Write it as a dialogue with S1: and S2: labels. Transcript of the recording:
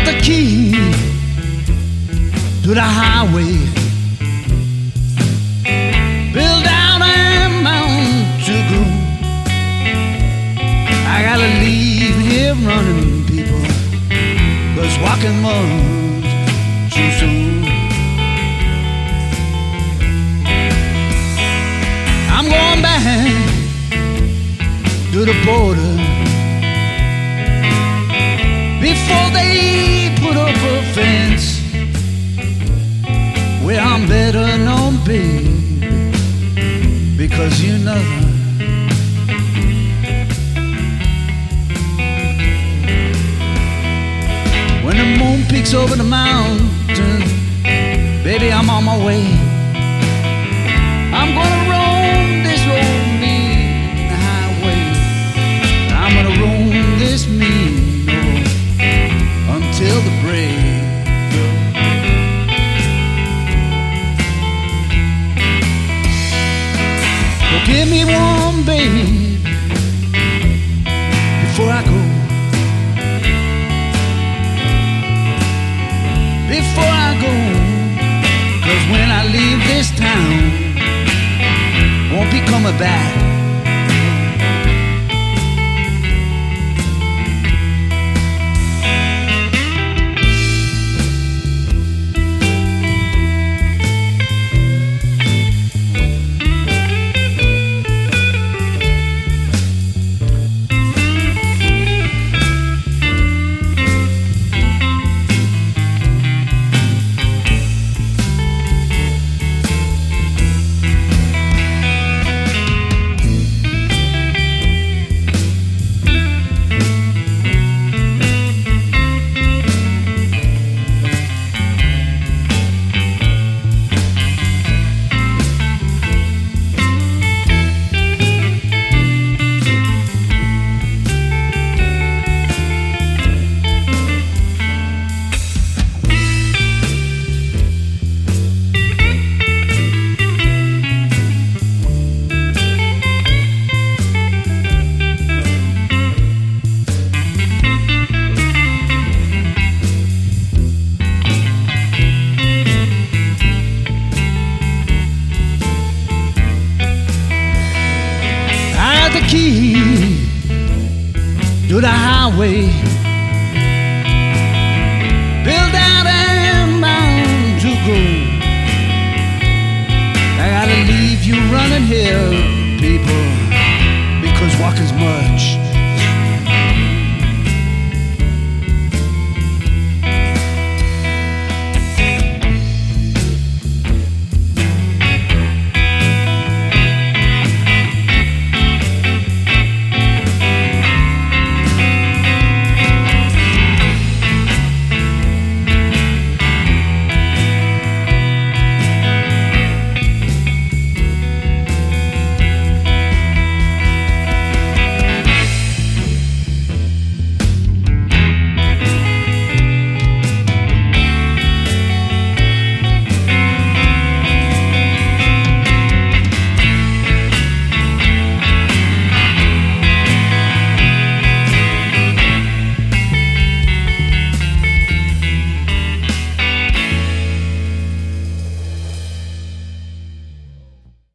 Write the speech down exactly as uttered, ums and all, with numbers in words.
S1: the key to the highway, build out and bound to go. I gotta leave here running, people, 'cause walking was too soon. I'm going back to the border before they put up a fence where I'm better known, baby, because you know when the moon peeks over the mountain, baby, I'm on my way. I'm gonna roam this rolling highway. I'm gonna roam this mean road until the break. Well, give me one, baby, before I go. Before I go, 'cause when I leave this town, won't be coming back. The key to the highway, build out and bound to go. I gotta leave you running here, people, because walking's much